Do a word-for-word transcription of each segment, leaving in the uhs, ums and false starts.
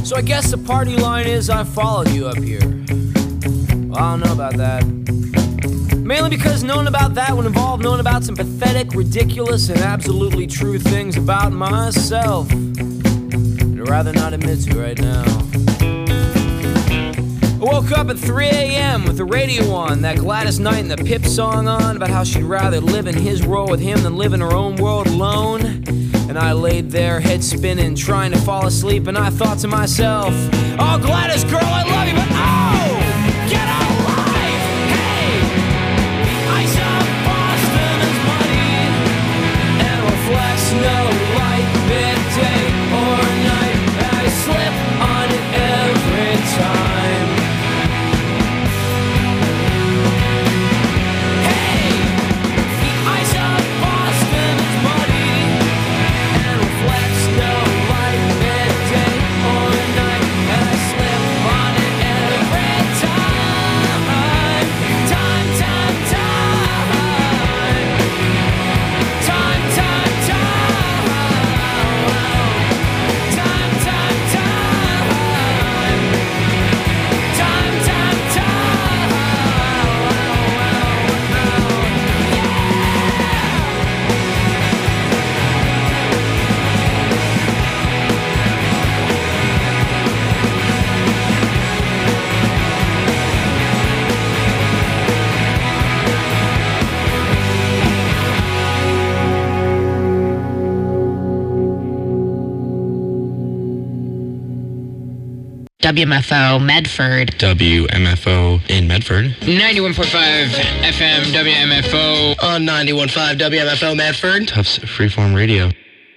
So I guess the party line is I followed you up here. Well, I don't know about that. Mainly because knowing about that would involve knowing about some pathetic, ridiculous, and absolutely true things about myself. I'd rather not admit to right now. I woke up at three a.m. with the radio on, that Gladys Knight and the Pip song on, about how she'd rather live in his world with him than live in her own world alone. And I laid there, head spinning, trying to fall asleep, and I thought to myself, oh, Gladys, girl, I love you, but oh, get a life! Hey, I saw Boston is muddy and reflects no light, midday or night. I slip on it every time. Hey, the ice of Boston is muddy and reflects no light, midday or night. And I slip on it every time. Time, time, time. Time, time, time. Time, time, time. Time, time, time. W M F O Medford. W M F O in Medford. ninety-one point five F M W M F O. On ninety-one point five W M F O Medford. Tufts Freeform Radio.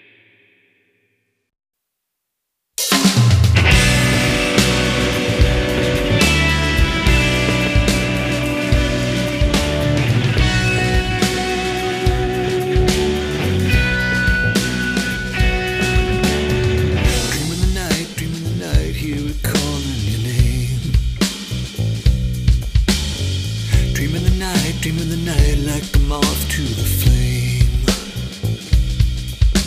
Dream in the night, dream in the night, hear it calling your name. Dream in the night, dream in the night, like a moth to the flame.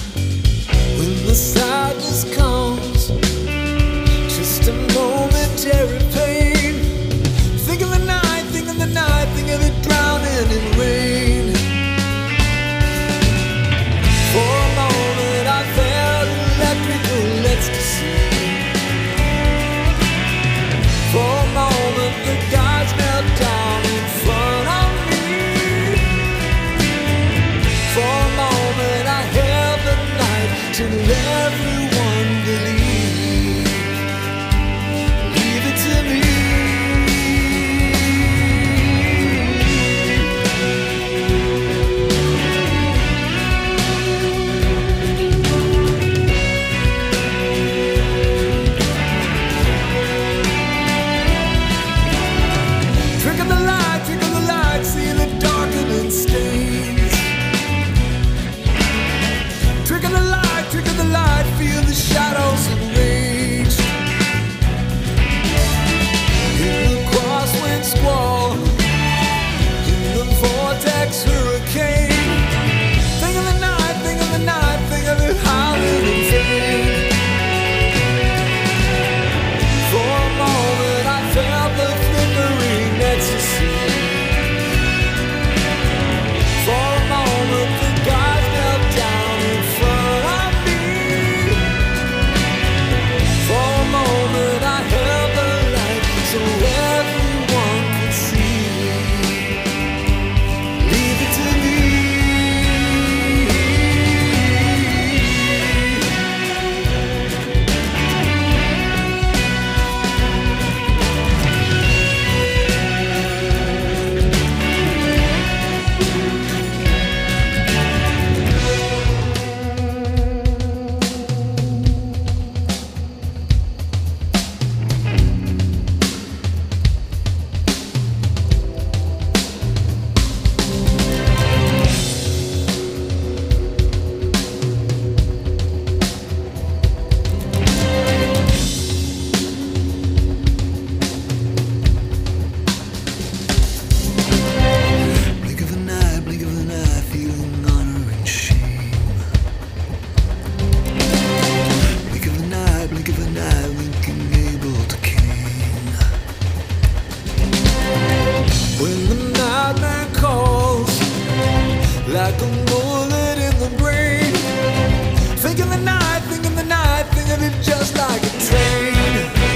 like a bullet in the brain. Thinking the night, thinking the night, thinking it just like a train.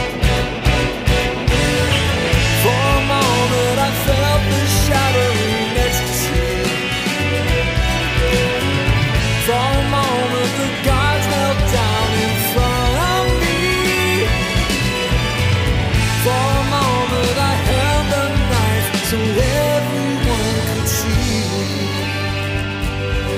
For a moment I felt the shattering ecstasy. For a moment the gods knelt down in front of me. For a moment I held the knife so everyone could see.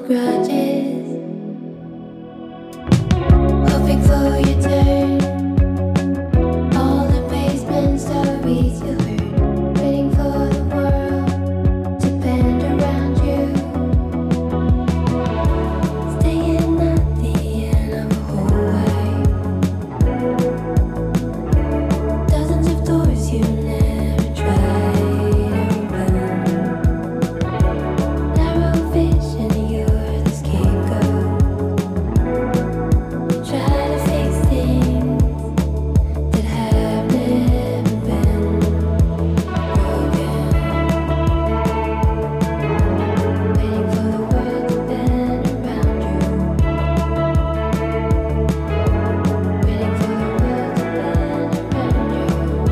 grudges, hoping for your turn. All the basement stories you heard, waiting for the world to bend around you. Staying at the end of a hallway, dozens of doors you never tried to open. Narrow vision, you're the scapegoat. Try to fix things that have never been broken. Waiting for the world to bend around you. Waiting for the world to bend around you.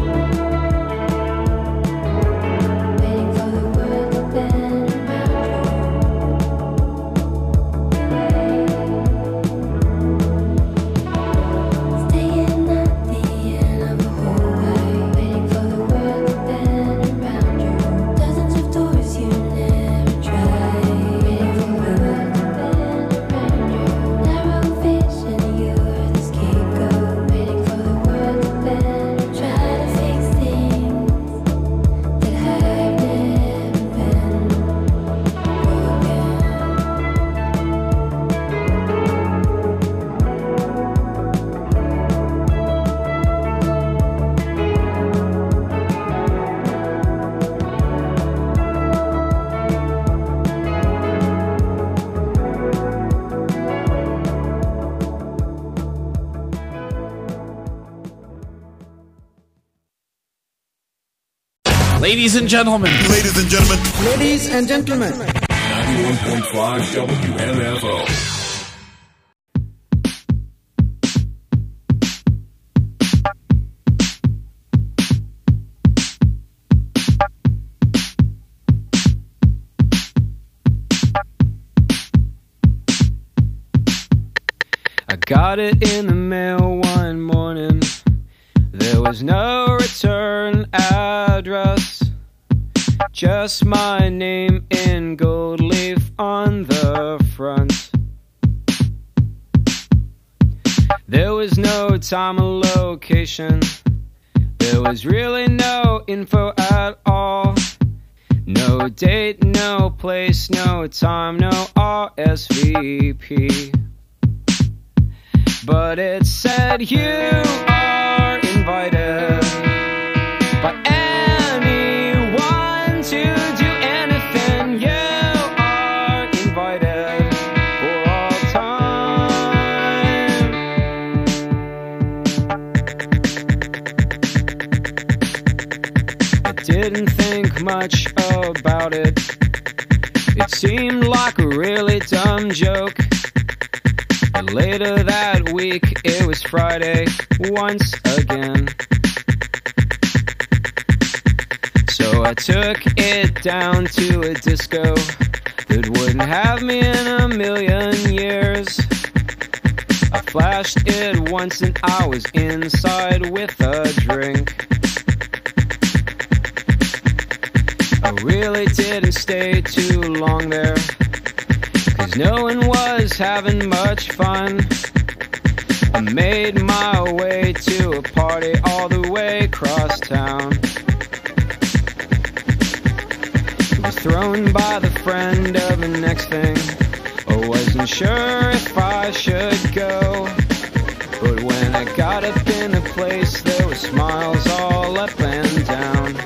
Waiting for the world to bend around you. Staying at the end of a hallway, waiting for the world to bend around you. Dozens of doors you never tried, waiting for the world to bend around you. Narrow vision, you're the scapegoat, waiting for the world to bend. Try to fix things that have never been broken. Ladies and gentlemen. Ladies and gentlemen. Ladies and gentlemen. ninety-one point five W M F O. I got it in the mail one morning. There was no return address, just my name in gold leaf on the front. There was no time or location, there was really no info at all. No date, no place, no time, no R S V P. But it said you are invited by anyone to do anything. You are invited for all time. I didn't think much about it. It seemed like a really dumb joke. But later that week, it was Friday once again. So I took it down to a disco that wouldn't have me in a million years. I flashed it once and I was inside with a drink. I really didn't stay too long there, 'cause no one was having much fun. I made my way to a party all the way across town. It was thrown by the friend of the next thing. I wasn't sure if I should go, but when I got up in the place, there were smiles all up and down.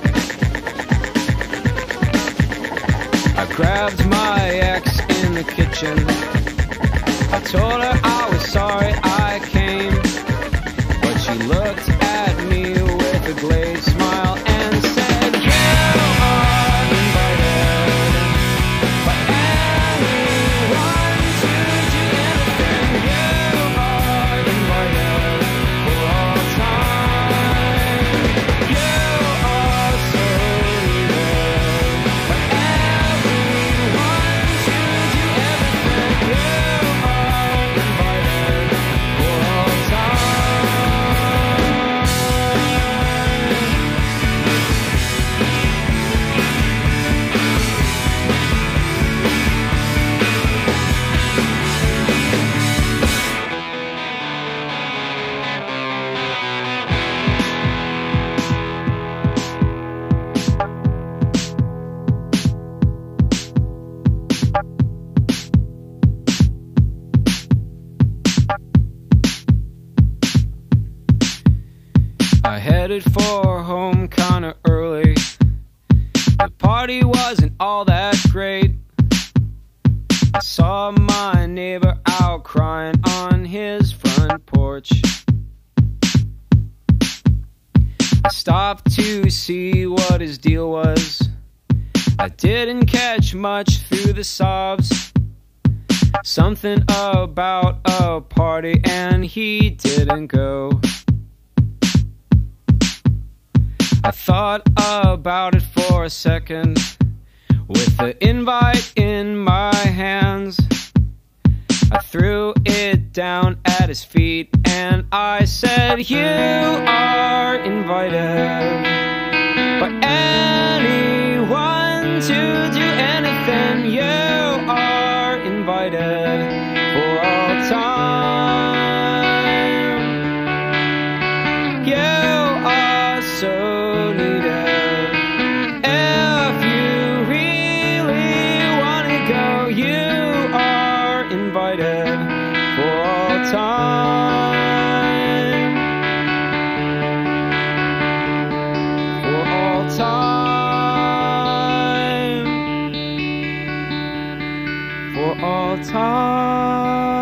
I grabbed my ex in the kitchen. I told her I was sorry I came, but she looked at me with a glazed smile and said, you are invited by anyone to do anything. You are invited for all time. You are so needed by everyone to do everything. You are invited. headed for home kinda early. The party wasn't all that great. I saw my neighbor out crying on his front porch. I stopped to see what his deal was. I didn't catch much through the sobs. Something about a party and he didn't go. I thought about it for a second. With the invite in my hands, I threw it down at his feet and I said, you are invited by anyone to do anything. You are invited for all time. You are so needed. If you really want to go, you are invited for all time. For all time. For all time.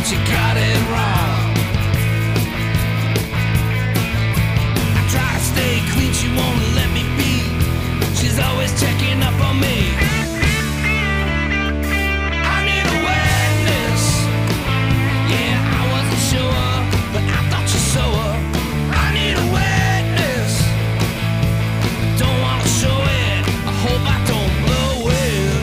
but you got it wrong. I try to stay clean, she won't let me be. She's always checking up on me. I need a witness. Yeah, I wasn't sure, but I thought you saw her. I need a witness. Don't wanna show it. I hope I don't blow it.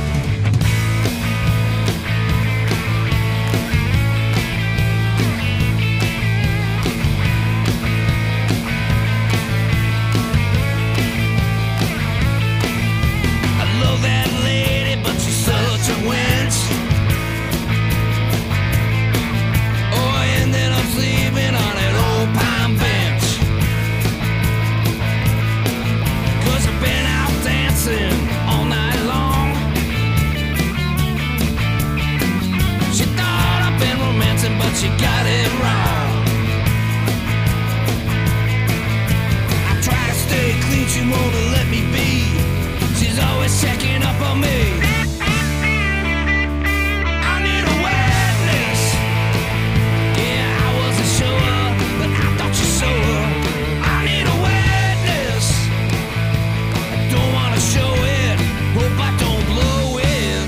I love that lady, but she's such a wench. Oh, I ended up sleeping on an old pine bench. Cause I've been out dancing all night long. She thought I've been romancing, but she got it wrong. I try to stay clean, she won't let me be. She's always checking up on me. I need a witness. Yeah, I wasn't sure, but I thought you saw her. I need a witness. Don't wanna show it. Hope I don't blow it.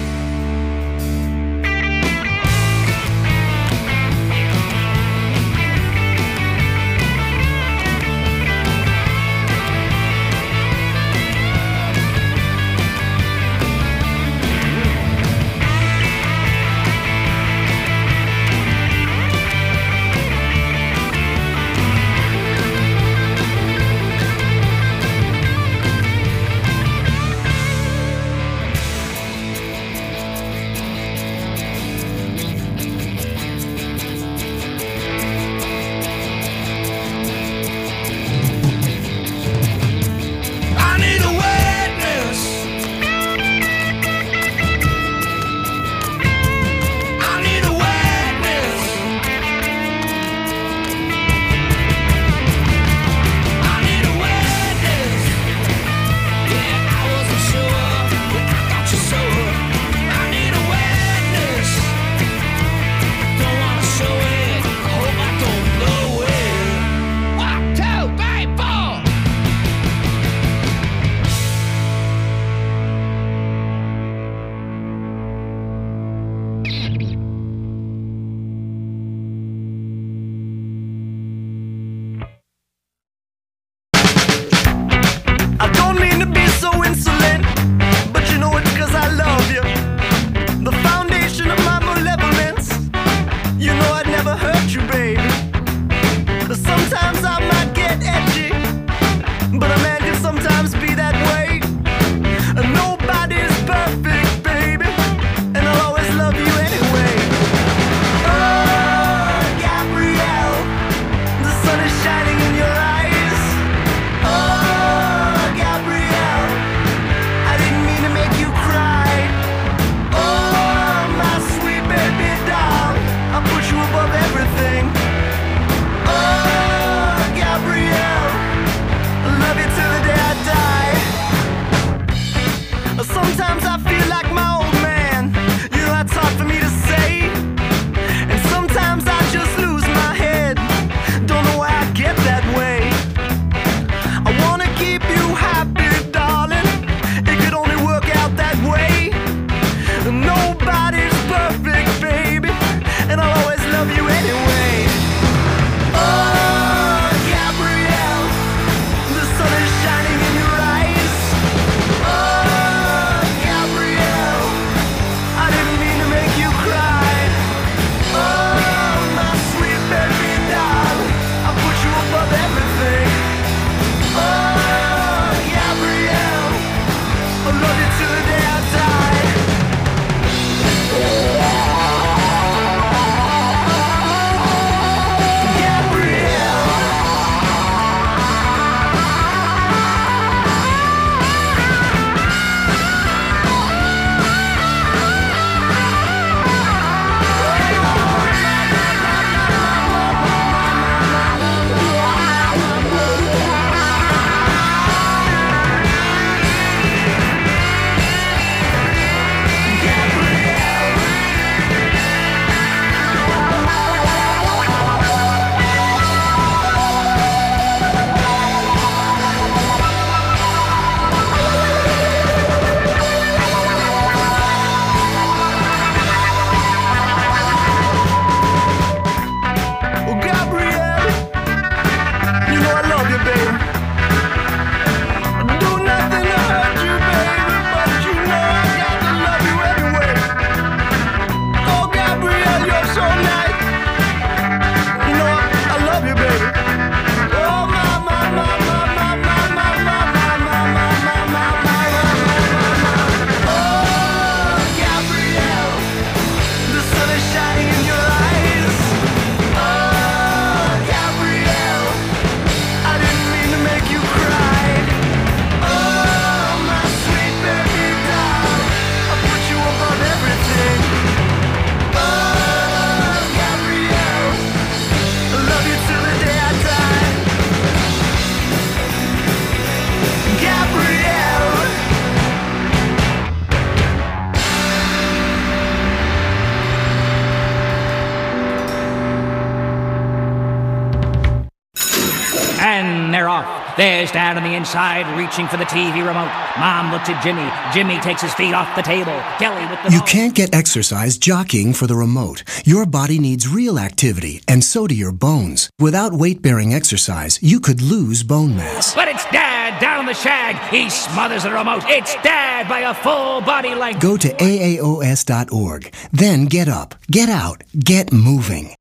There's Dad on the inside, reaching for the T V remote. Mom looks at Jimmy. Jimmy takes his feet off the table. Kelly with the You ball. can't get exercise jockeying for the remote. Your body needs real activity, and so do your bones. Without weight-bearing exercise, you could lose bone mass. But it's Dad down on the shag. He smothers the remote. It's Dad by a full body length. Go to A A O S dot org. Then get up, get out, get moving.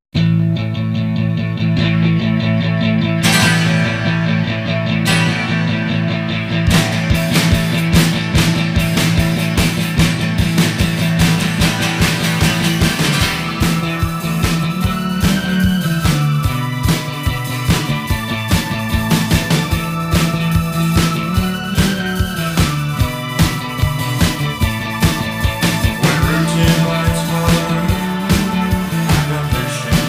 When routine lights hard, I got vision.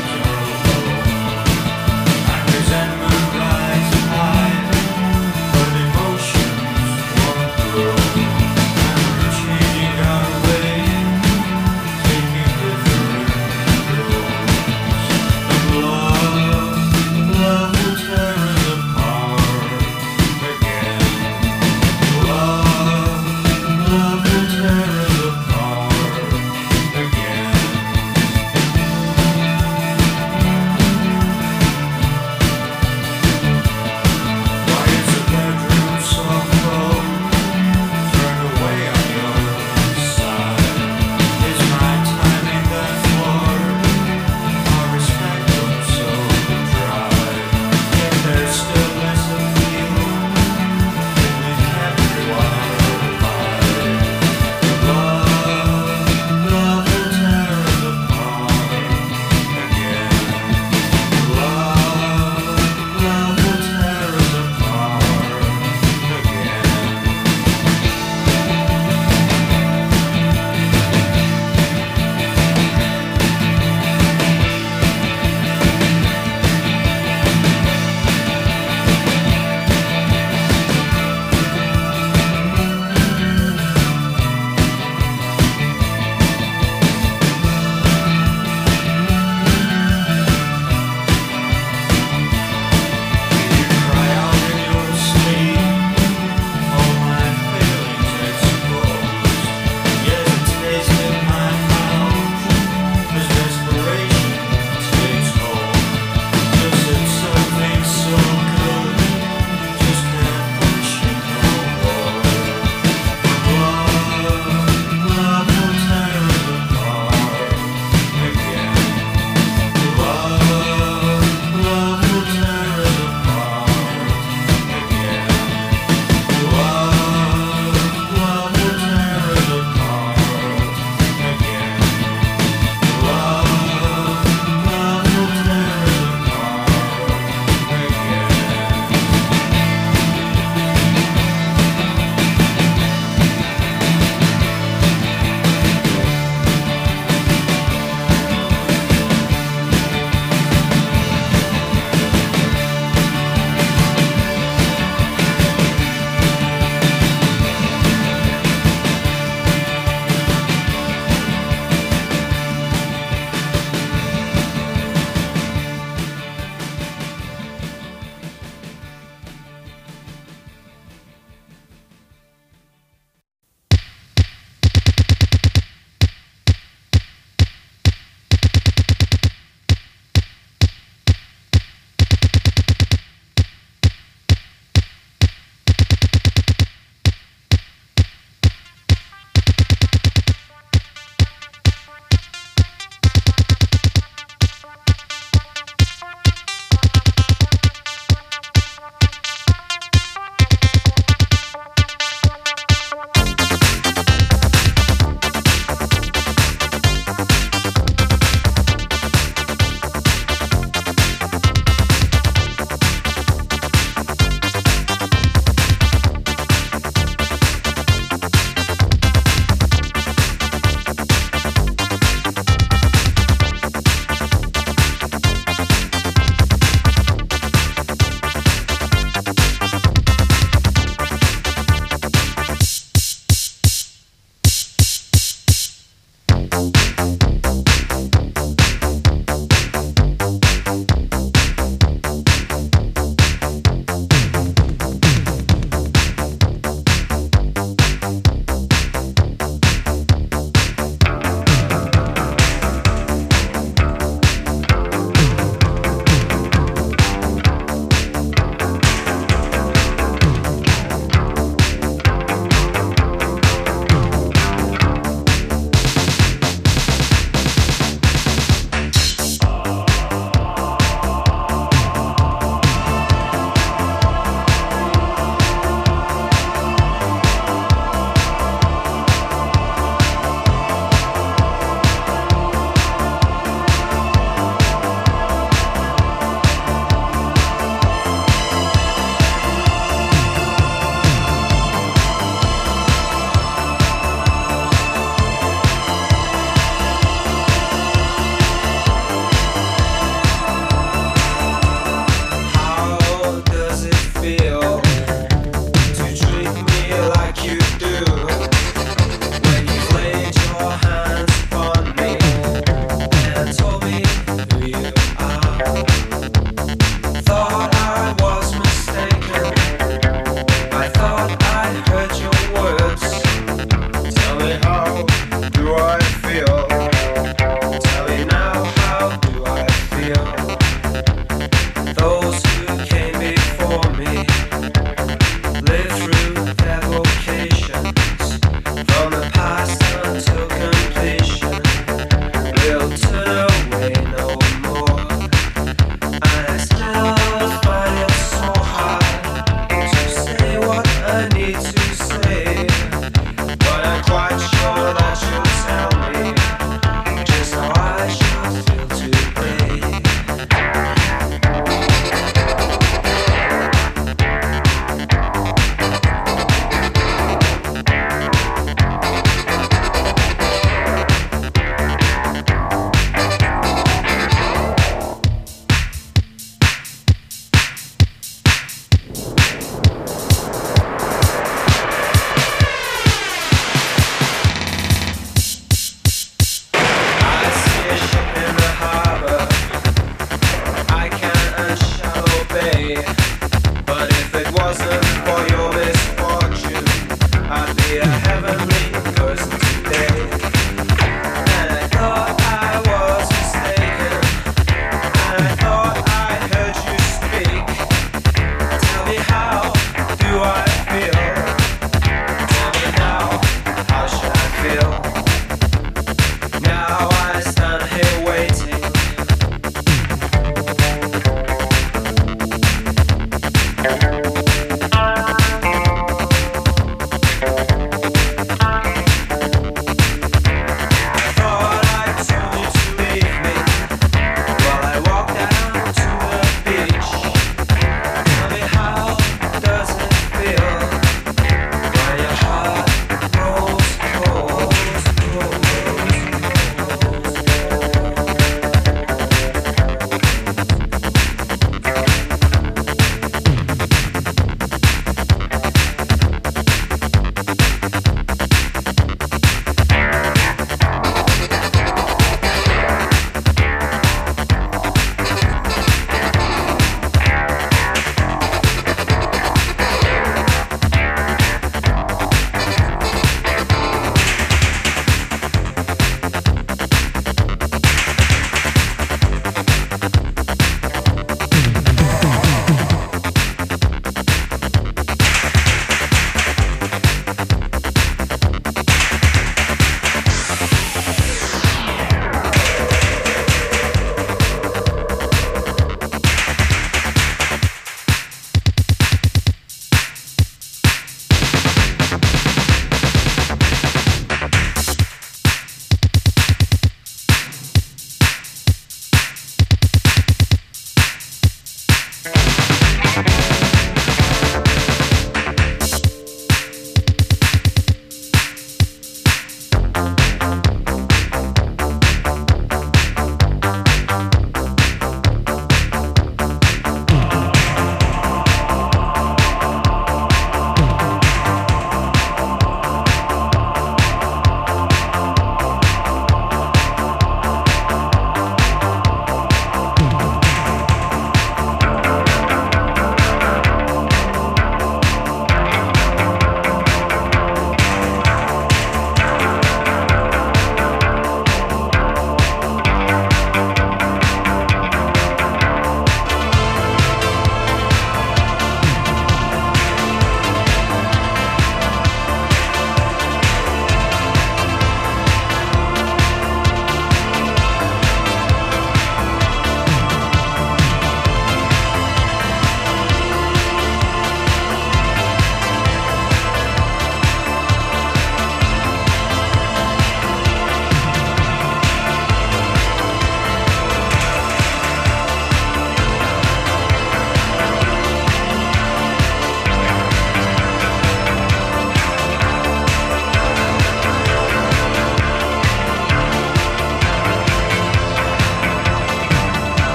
I need to say, but I'm quite sure that you'll tell me just how I should feel today.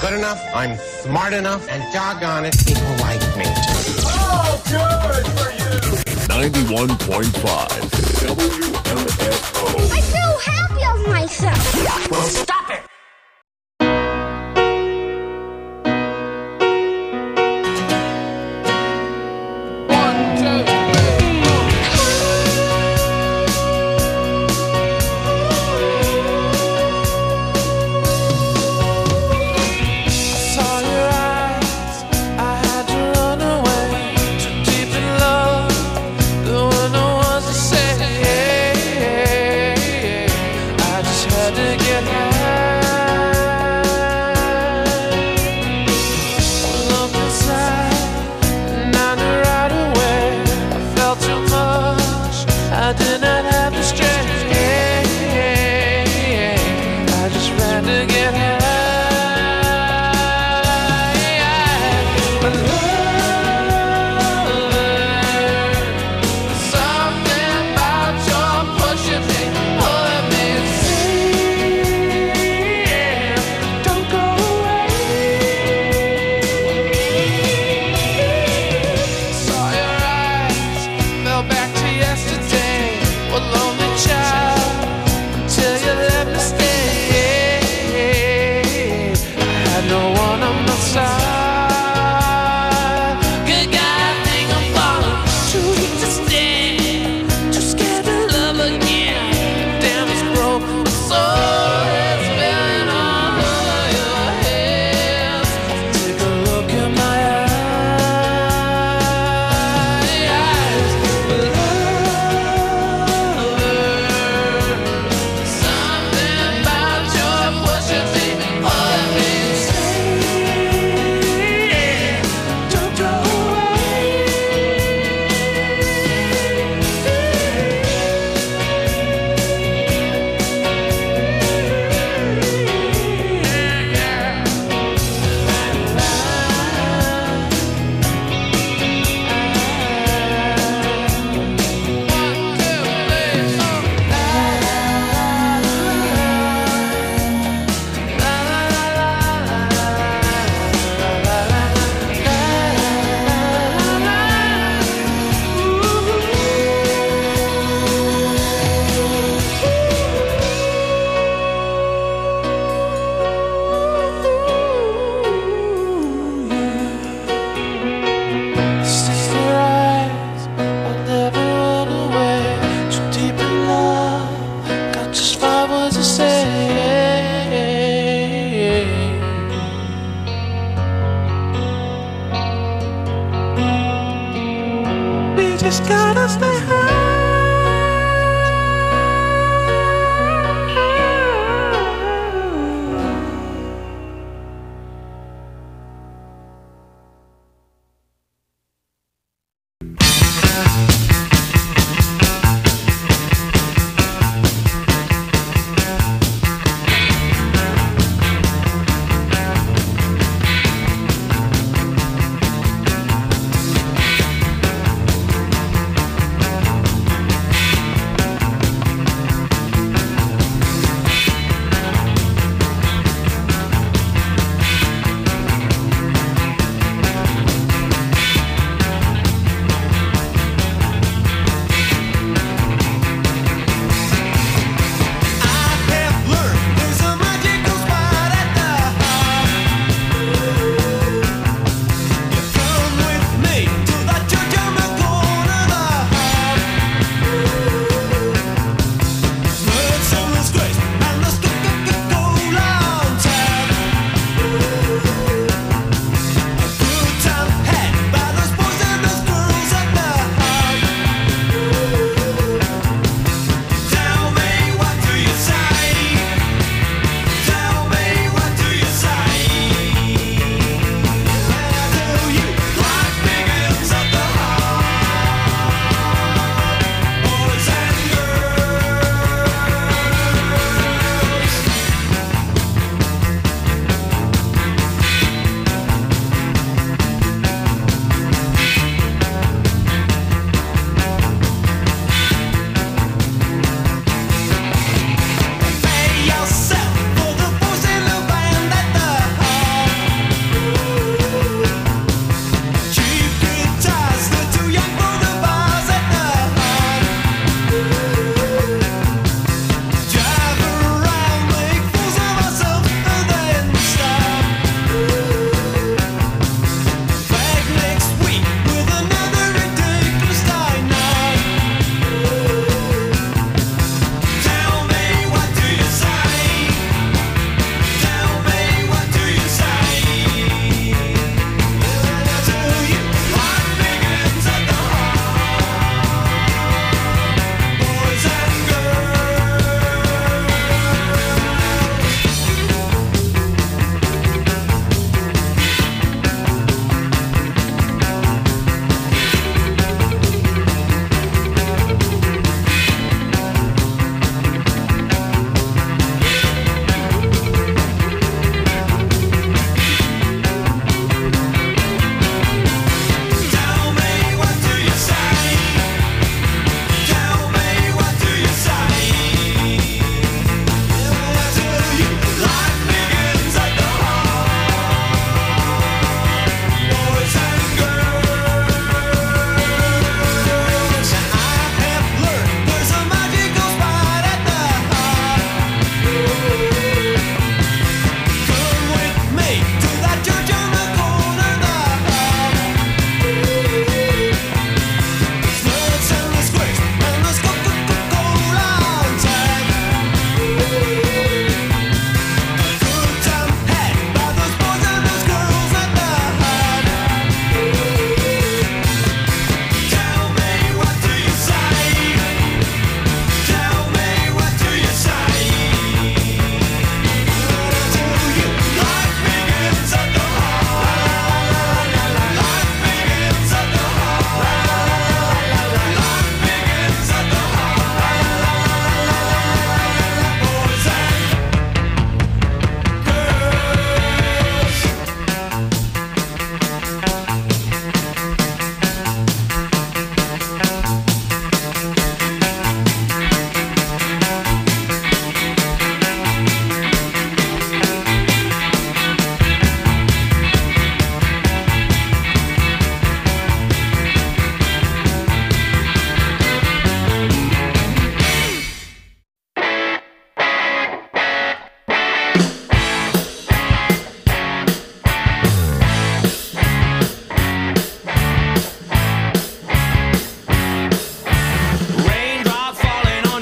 good enough, I'm smart enough, and doggone it, people like me. Oh, good for you! ninety-one point five W M F O. I feel happy of myself. Well, stop it!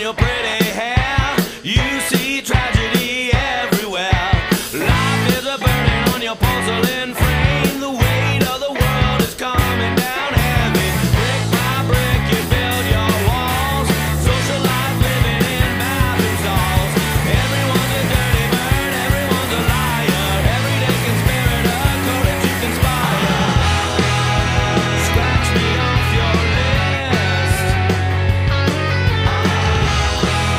your pretty hair. You see tragedy everywhere. Life is a burden on your porcelain frame. The weight of the world is coming down heavy. Brick by brick you build your walls. Social life living in bathroom stalls. Everyone's a dirty bird, everyone's a liar. Everyday conspirator, coded to conspire. Scratch me off your list.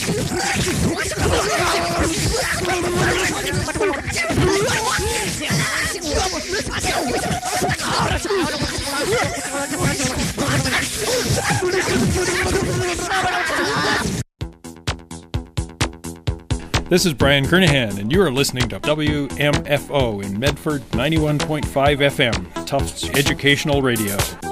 This is Brian Kernahan, and you are listening to W M F O in Medford ninety-one point five F M, Tufts Educational Radio.